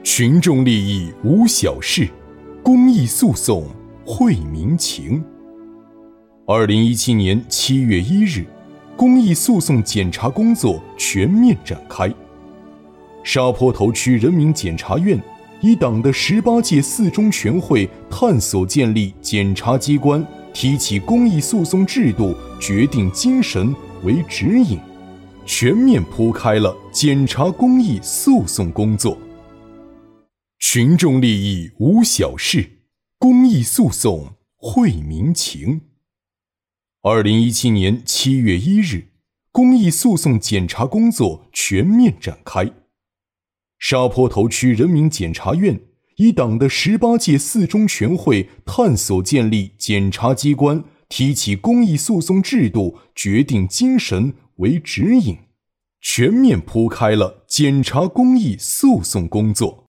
群众利益无小事，公益诉讼惠民情。2017年7月1日，公益诉讼检查工作全面展开。沙坡头区人民检察院以党的18届四中全会探索建立检察机关提起公益诉讼制度决定精神为指引，全面铺开了检察公益诉讼工作。群众利益无小事，公益诉讼惠民情。2017年7月1日，公益诉讼检查工作全面展开。沙坡头区人民检察院以党的18届四中全会探索建立检察机关提起公益诉讼制度决定精神为指引，全面铺开了检察公益诉讼工作。